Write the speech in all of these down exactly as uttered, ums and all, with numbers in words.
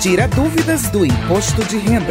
Tira dúvidas do imposto de renda.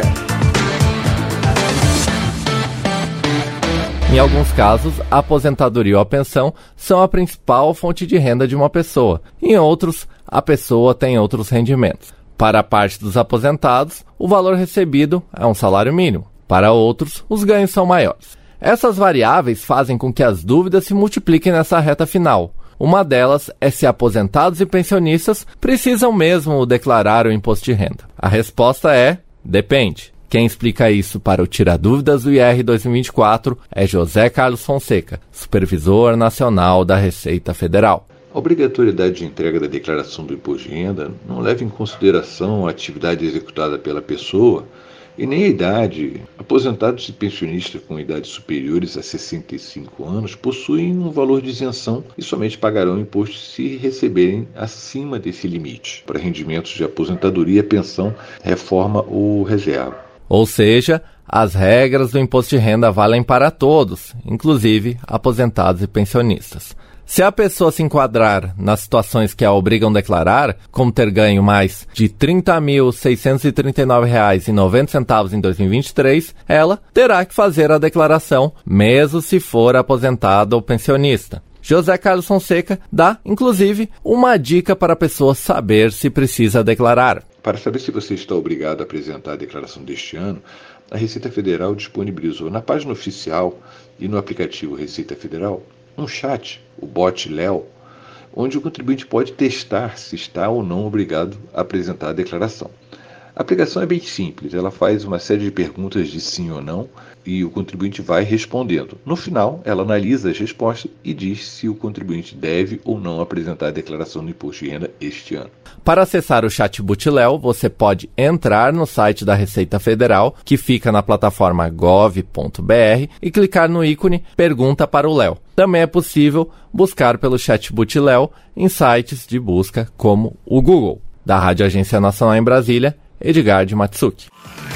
Em alguns casos, a aposentadoria ou a pensão são a principal fonte de renda de uma pessoa. Em outros, a pessoa tem outros rendimentos. Para a parte dos aposentados, o valor recebido é um salário mínimo. Para outros, os ganhos são maiores. Essas variáveis fazem com que as dúvidas se multipliquem nessa reta final. Uma delas é se aposentados e pensionistas precisam mesmo declarar o imposto de renda. A resposta é: depende. Quem explica isso para o Tira Dúvidas do I R dois mil e vinte e quatro é José Carlos Fonseca, Supervisor Nacional da Receita Federal. A obrigatoriedade de entrega da declaração do imposto de renda não leva em consideração a atividade executada pela pessoa e nem a idade. Aposentados e pensionistas com idades superiores a sessenta e cinco anos possuem um valor de isenção e somente pagarão imposto se receberem acima desse limite, para rendimentos de aposentadoria, pensão, reforma ou reserva. Ou seja, as regras do imposto de renda valem para todos, inclusive aposentados e pensionistas. Se a pessoa se enquadrar nas situações que a obrigam a declarar, como ter ganho mais de trinta mil seiscentos e trinta e nove reais e noventa centavos em dois mil e vinte e três, ela terá que fazer a declaração, mesmo se for aposentado ou pensionista. José Carlos Fonseca dá, inclusive, uma dica para a pessoa saber se precisa declarar. Para saber se você está obrigado a apresentar a declaração deste ano, a Receita Federal disponibilizou na página oficial e no aplicativo Receita Federal um chat, o bot Léo, onde o contribuinte pode testar se está ou não obrigado a apresentar a declaração. A aplicação é bem simples, ela faz uma série de perguntas de sim ou não e o contribuinte vai respondendo. No final, ela analisa as respostas e diz se o contribuinte deve ou não apresentar a declaração do imposto de renda este ano. Para acessar o chatbot Léo, você pode entrar no site da Receita Federal, que fica na plataforma gov ponto br, e clicar no ícone Pergunta para o Léo. Também é possível buscar pelo chatbot Léo em sites de busca como o Google. Da Rádio Agência Nacional em Brasília, Edgar de Matsuki.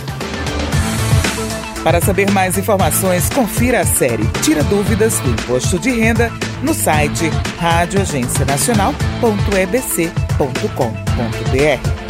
Para saber mais informações, confira a série Tira Dúvidas do Imposto de Renda no site rádio agência nacional ponto e b c ponto com ponto b r.